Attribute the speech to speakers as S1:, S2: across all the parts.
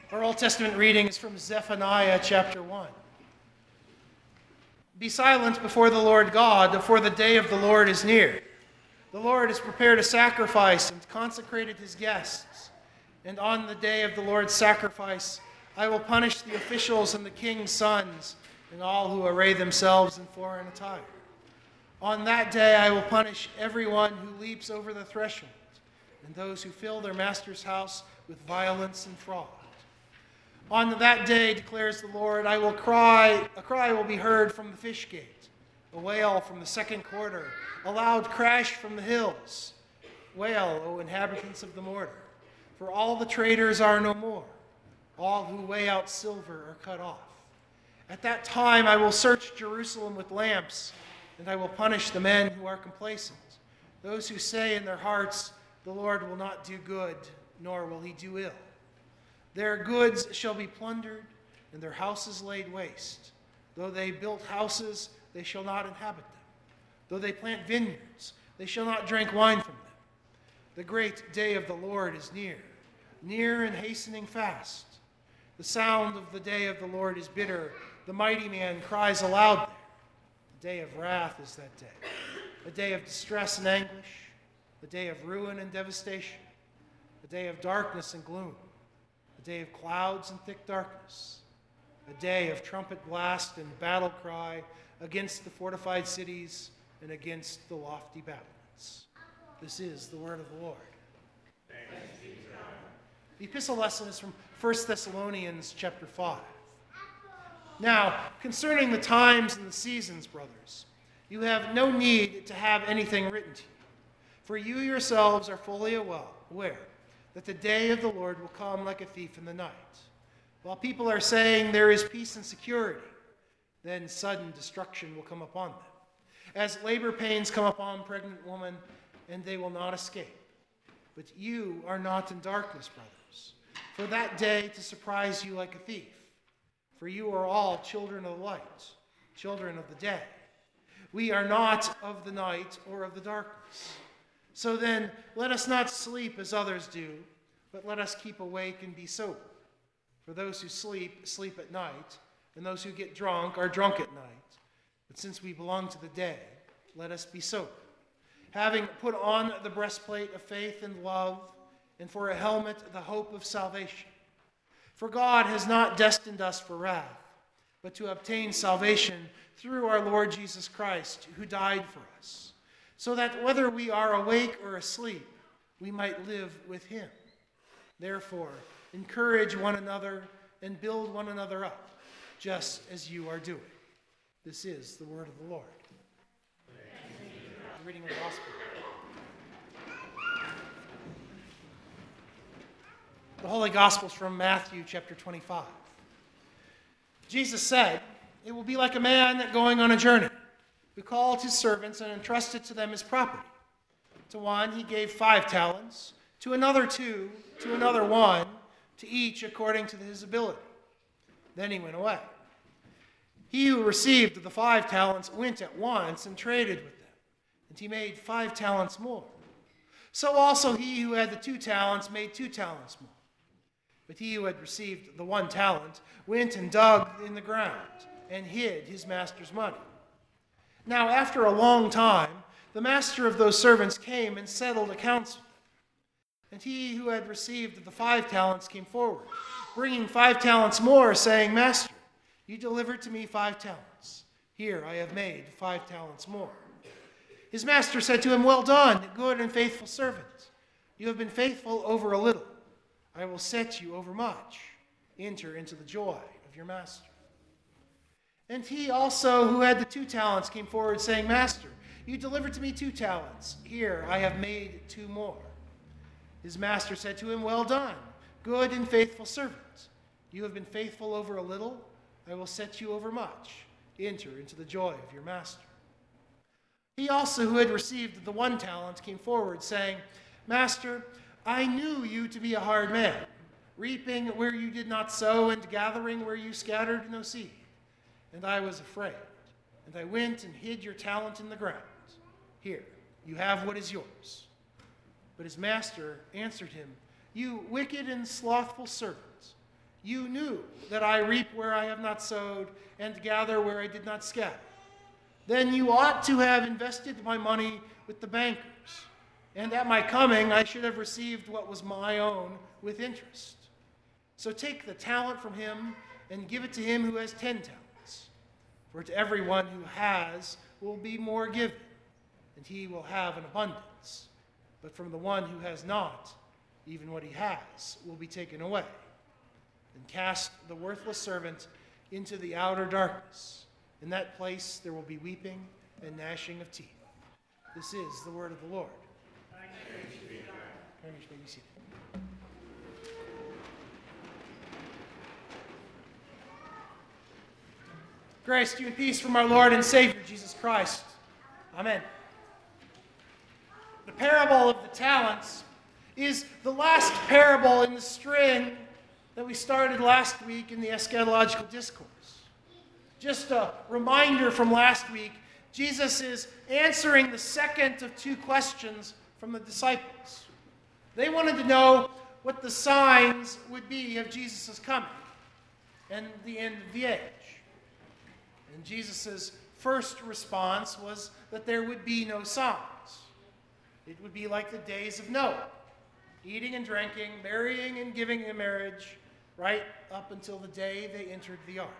S1: Our Old Testament reading is from Zephaniah chapter 1. Be silent before the Lord God, for the day of the Lord is near. The Lord has prepared a sacrifice and consecrated his guests. And on the day of the Lord's sacrifice, I will punish the officials and the king's sons and all who array themselves in foreign attire. On that day I will punish everyone who leaps over the threshold and those who fill their master's house with violence and fraud. On that day, declares the Lord, I will cry, a cry will be heard from the fish gate, a wail from the second quarter, a loud crash from the hills. Wail, O inhabitants of the mortar, for all the traders are no more. All who weigh out silver are cut off. At that time I will search Jerusalem with lamps, and I will punish the men who are complacent, those who say in their hearts, the Lord will not do good, nor will he do ill. Their goods shall be plundered, and their houses laid waste. Though they build houses, they shall not inhabit them. Though they plant vineyards, they shall not drink wine from them. The great day of the Lord is near, near and hastening fast. The sound of the day of the Lord is bitter. The mighty man cries aloud there. The day of wrath is that day, a day of distress and anguish, a day of ruin and devastation, a day of darkness and gloom, a day of clouds and thick darkness, a day of trumpet blast and battle cry against the fortified cities and against the lofty battlements. This is the word of the Lord. Thanks be to God. The epistle lesson is from 1 Thessalonians chapter 5. Now, concerning the times and the seasons, brothers, you have no need to have anything written to you, for you yourselves are fully aware that the day of the Lord will come like a thief in the night. While people are saying there is peace and security, then sudden destruction will come upon them, as labor pains come upon pregnant women, and they will not escape. But you are not in darkness, brothers, for that day to surprise you like a thief. For you are all children of the light, children of the day. We are not of the night or of the darkness. So then, let us not sleep as others do, but let us keep awake and be sober. For those who sleep, sleep at night, and those who get drunk are drunk at night. But since we belong to the day, let us be sober, having put on the breastplate of faith and love, and for a helmet the hope of salvation. For God has not destined us for wrath, but to obtain salvation through our Lord Jesus Christ, who died for us, so that whether we are awake or asleep, we might live with him. Therefore, encourage one another and build one another up, just as you are doing. This is the word of the Lord. The reading of the gospel. The Holy Gospel is from Matthew chapter 25. Jesus said, "It will be like a man going on a journey, who called his servants and entrusted to them his property. To one he gave 5 talents, to another 2, to another 1, to each according to his ability. Then he went away. He who received the 5 talents went at once and traded with them, and he made 5 talents more. So also he who had the 2 talents made 2 talents more. But he who had received the 1 talent went and dug in the ground and hid his master's money. Now after a long time, the master of those servants came and settled accounts with them. And he who had received the 5 talents came forward, bringing 5 talents more, saying, Master, you delivered to me 5 talents. Here I have made 5 talents more. His master said to him, Well done, good and faithful servant. You have been faithful over a little. I will set you over much. Enter into the joy of your master. And he also who had the 2 talents came forward, saying, Master, you delivered to me 2 talents. Here I have made 2 more. His master said to him, Well done, good and faithful servant. You have been faithful over a little. I will set you over much. Enter into the joy of your master. He also who had received the 1 talent came forward, saying, Master, I knew you to be a hard man, reaping where you did not sow and gathering where you scattered no seed. And I was afraid, and I went and hid your talent in the ground. Here, you have what is yours. But his master answered him, You wicked and slothful servant, You knew that I reap where I have not sowed and gather where I did not scatter. Then you ought to have invested my money with the bankers, and at my coming I should have received what was my own with interest. So take the talent from him and give it to him who has 10 talents. For to everyone who has will be more given, and he will have an abundance. But from the one who has not, even what he has will be taken away. And cast the worthless servant into the outer darkness. In that place there will be weeping and gnashing of teeth. This is the word of the Lord. Thanks be to God. May be seated. Grace to you and peace from our Lord and Savior, Jesus Christ. Amen. The parable of the talents is the last parable in the string that we started last week in the eschatological discourse. Just a reminder from last week, Jesus is answering the second of two questions from the disciples. They wanted to know what the signs would be of Jesus' coming and the end of the age. And Jesus' first response was that there would be no signs. It would be like the days of Noah, eating and drinking, marrying and giving in marriage, right up until the day they entered the ark.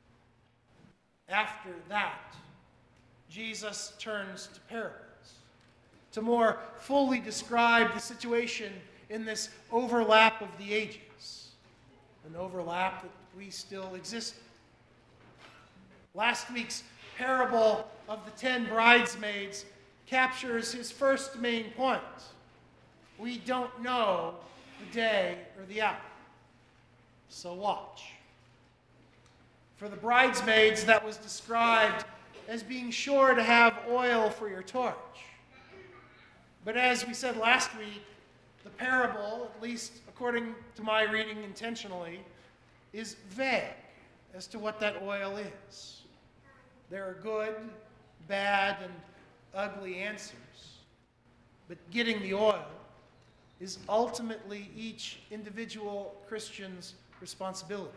S1: After that, Jesus turns to parables to more fully describe the situation in this overlap of the ages, an overlap that we still exist in. Last week's parable of the 10 bridesmaids captures his first main point. We don't know the day or the hour, so watch. For the bridesmaids, that was described as being sure to have oil for your torch. But as we said last week, the parable, at least according to my reading intentionally, is vague as to what that oil is. There are good, bad, and ugly answers. But getting the oil is ultimately each individual Christian's responsibility.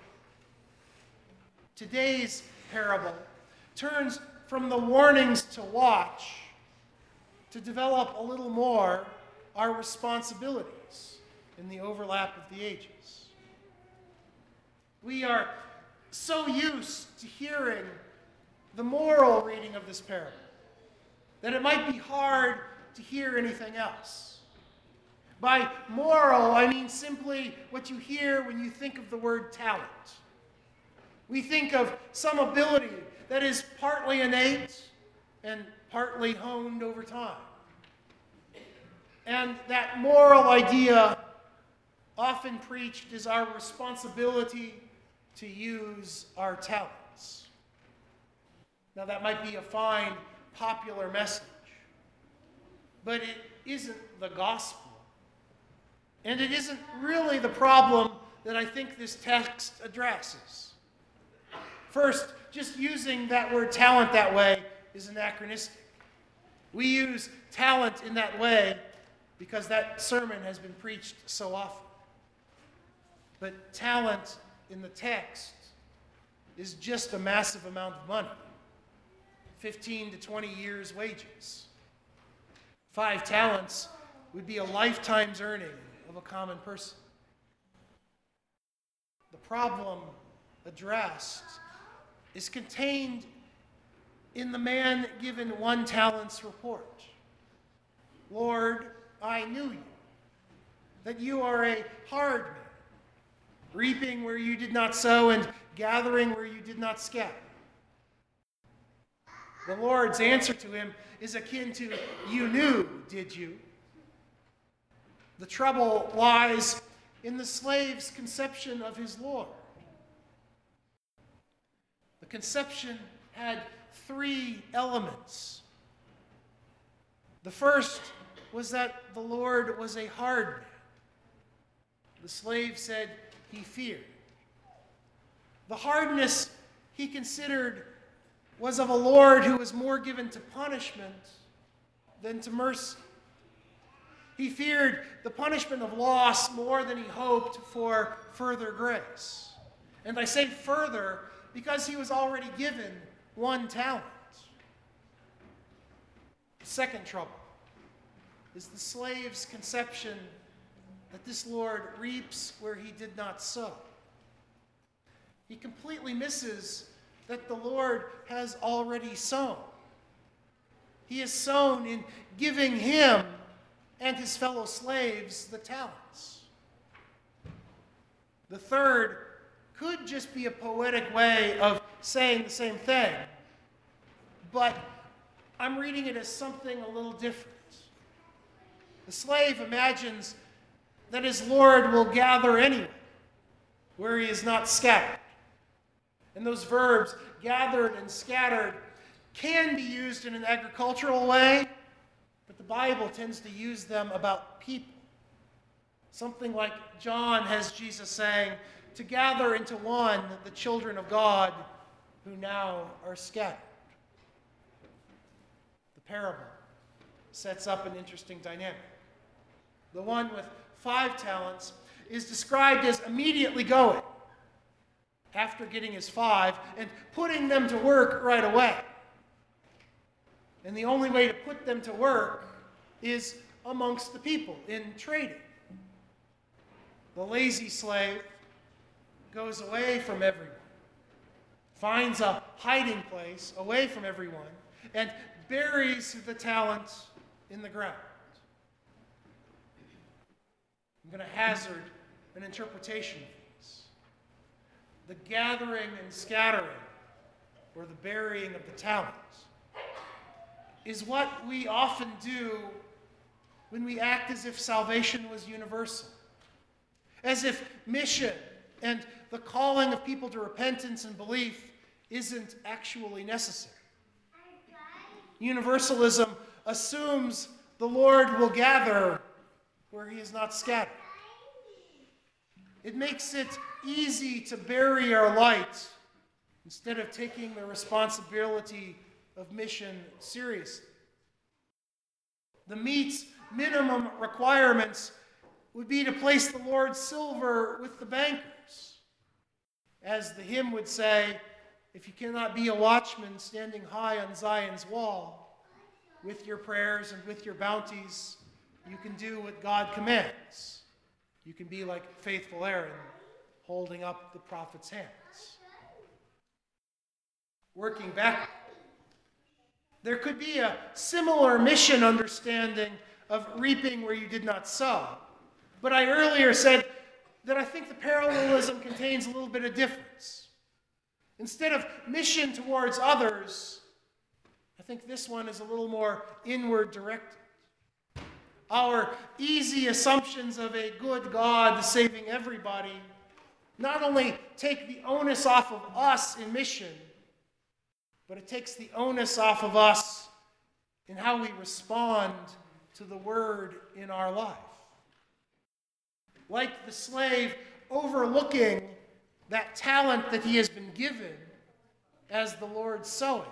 S1: Today's parable turns from the warnings to watch to develop a little more our responsibilities in the overlap of the ages. We are so used to hearing the moral reading of this parable that it might be hard to hear anything else. By moral, I mean simply what you hear when you think of the word talent. We think of some ability that is partly innate and partly honed over time. And that moral idea, often preached, is our responsibility to use our talents. Now, that might be a fine, popular message, but it isn't the gospel. And it isn't really the problem that I think this text addresses. First, just using that word talent that way is anachronistic. We use talent in that way because that sermon has been preached so often. But talent in the text is just a massive amount of money. 15 to 20 years' wages. 5 talents would be a lifetime's earning of a common person. The problem addressed is contained in the man given 1 talent's report. Lord, I knew you, that you are a hard man, reaping where you did not sow and gathering where you did not scatter. The Lord's answer to him is akin to, you knew, did you? The trouble lies in the slave's conception of his Lord. The conception had 3 elements. The first was that the Lord was a hard man. The slave said he feared. The hardness he considered was of a Lord who was more given to punishment than to mercy. He feared the punishment of loss more than he hoped for further grace. And I say further because he was already given 1 talent. The second trouble is the slave's conception that this Lord reaps where he did not sow. He completely misses that the Lord has already sown. He has sown in giving him and his fellow slaves the talents. The third could just be a poetic way of saying the same thing, but I'm reading it as something a little different. The slave imagines that his Lord will gather anyway, where he is not scattered. And those verbs, gathered and scattered, can be used in an agricultural way, but the Bible tends to use them about people. Something like John has Jesus saying, to gather into one the children of God who now are scattered. The parable sets up an interesting dynamic. The one with 5 talents is described as immediately going, after getting his 5, and putting them to work right away. And the only way to put them to work is amongst the people in trading. The lazy slave goes away from everyone, finds a hiding place away from everyone, and buries the talent in the ground. I'm going to hazard an interpretation of these. The gathering and scattering, or the burying of the talents, is what we often do when we act as if salvation was universal, as if mission and the calling of people to repentance and belief isn't actually necessary. Universalism assumes the Lord will gather where he is not scattered. It makes it easy to bury our light instead of taking the responsibility of mission seriously. The meet's minimum requirements would be to place the Lord's silver with the bankers. As the hymn would say, if you cannot be a watchman standing high on Zion's wall, with your prayers and with your bounties, you can do what God commands. You can be like faithful Aaron, holding up the prophet's hands. Working back, there could be a similar mission understanding of reaping where you did not sow. But I earlier said that I think the parallelism contains a little bit of difference. Instead of mission towards others, I think this one is a little more inward directed. Our easy assumptions of a good God saving everybody not only take the onus off of us in mission, but it takes the onus off of us in how we respond to the word in our life. Like the slave overlooking that talent that he has been given as the Lord's sowing,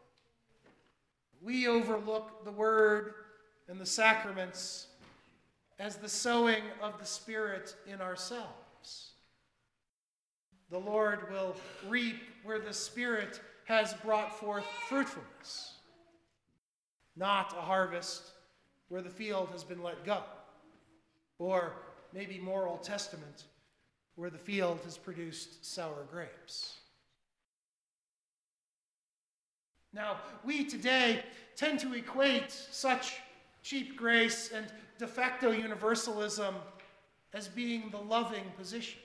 S1: we overlook the word and the sacraments as the sowing of the Spirit in ourselves. The Lord will reap where the Spirit has brought forth fruitfulness, not a harvest where the field has been let go, or maybe more Old Testament, where the field has produced sour grapes. Now, we today tend to equate such cheap grace and de facto universalism as being the loving position.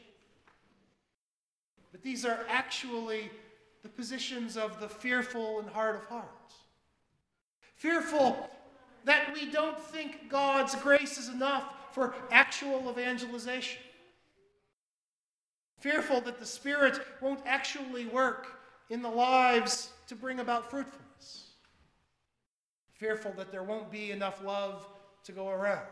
S1: But these are actually the positions of the fearful and hard of heart. Fearful that we don't think God's grace is enough for actual evangelization. Fearful that the Spirit won't actually work in the lives to bring about fruitfulness. Fearful that there won't be enough love to go around.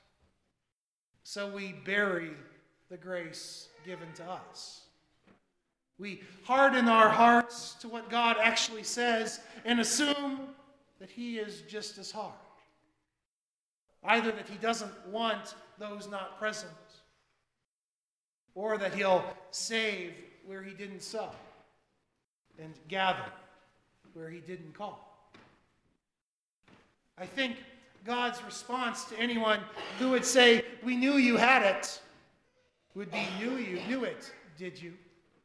S1: So we bury the grace given to us. We harden our hearts to what God actually says and assume that he is just as hard. Either that he doesn't want those not present, or that he'll save where he didn't sow, and gather where he didn't call. I think God's response to anyone who would say, "We knew you had it," would be, "You knew it, did you?"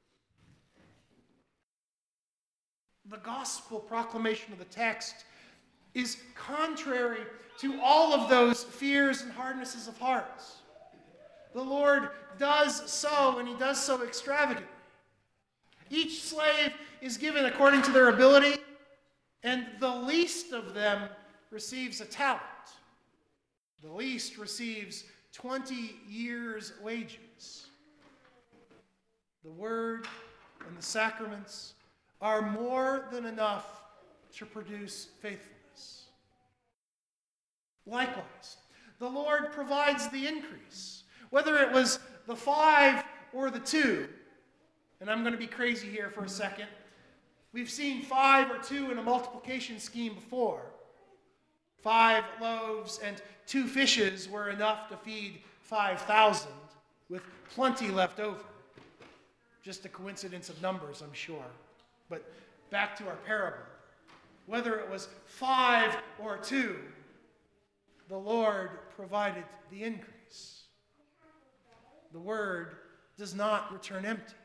S1: The gospel proclamation of the text is contrary to all of those fears and hardnesses of heart. The Lord does so, and he does so extravagantly. Each slave is given according to their ability, and the least of them receives a talent. The least receives 20 years' wages. The word and the sacraments are more than enough to produce faithfulness. Likewise, the Lord provides the increase, whether it was the 5 or the 2. And I'm going to be crazy here for a second. We've seen 5 or 2 in a multiplication scheme before. 5 loaves and 2 fishes were enough to feed 5,000 with plenty left over. Just a coincidence of numbers, I'm sure. But back to our parable. Whether it was 5 or 2, the Lord provided the increase. The word does not return empty.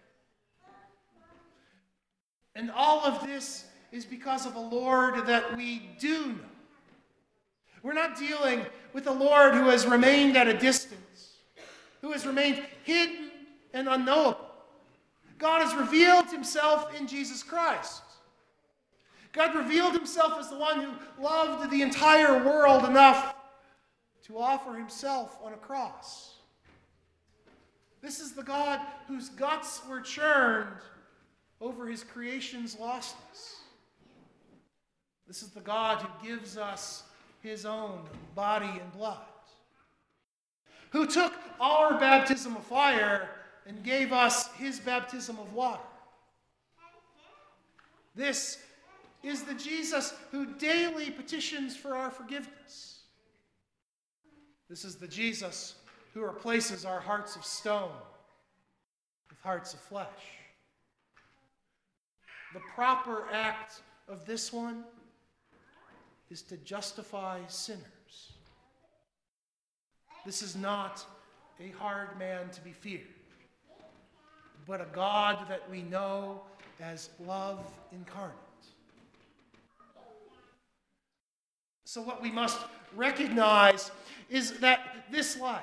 S1: And all of this is because of a Lord that we do know. We're not dealing with a Lord who has remained at a distance, who has remained hidden and unknowable. God has revealed himself in Jesus Christ. God revealed himself as the one who loved the entire world enough to offer himself on a cross. This is the God whose guts were churned over his creation's lostness. This is the God who gives us his own body and blood, who took our baptism of fire and gave us his baptism of water. This is the Jesus who daily petitions for our forgiveness. This is the Jesus who replaces our hearts of stone with hearts of flesh. The proper act of this one is to justify sinners. This is not a hard man to be feared, but a God that we know as love incarnate. So what we must recognize is that this life,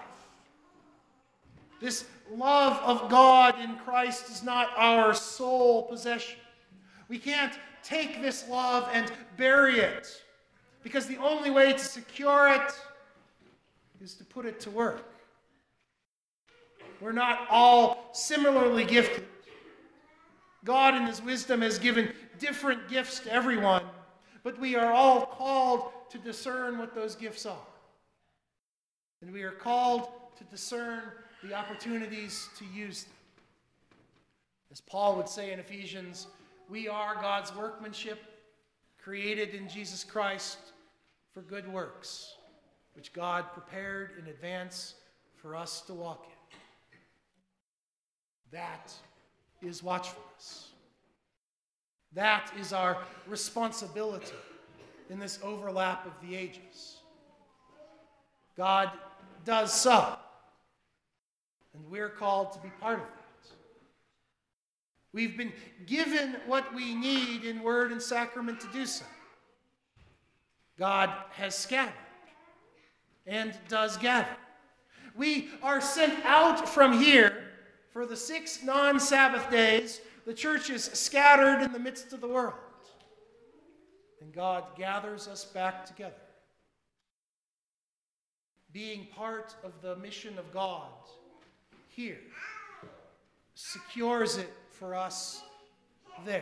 S1: this love of God in Christ, is not our sole possession. We can't take this love and bury it, because the only way to secure it is to put it to work. We're not all similarly gifted. God in his wisdom has given different gifts to everyone, but we are all called to discern what those gifts are. And we are called to discern the opportunities to use them. As Paul would say in Ephesians, we are God's workmanship, created in Jesus Christ for good works, which God prepared in advance for us to walk in. That is watchfulness. That is our responsibility in this overlap of the ages. God does so, and we're called to be part of that. We've been given what we need in word and sacrament to do so. God has scattered and does gather. We are sent out from here for the 6 non-Sabbath days. The church is scattered in the midst of the world, and God gathers us back together. Being part of the mission of God here secures it for us there.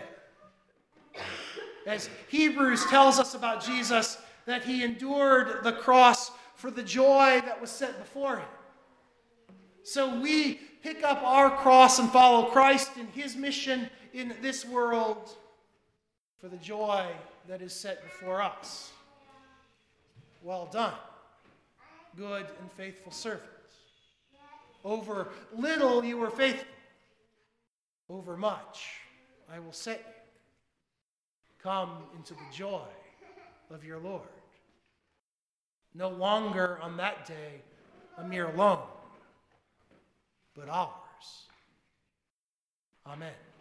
S1: As Hebrews tells us about Jesus, that he endured the cross for the joy that was set before him. So we pick up our cross and follow Christ in his mission in this world for the joy that is set before us. Well done, good and faithful servant. Over little you were faithful. Over much I will set you. Come into the joy of your Lord. No longer on that day a mere loan, but ours. Amen.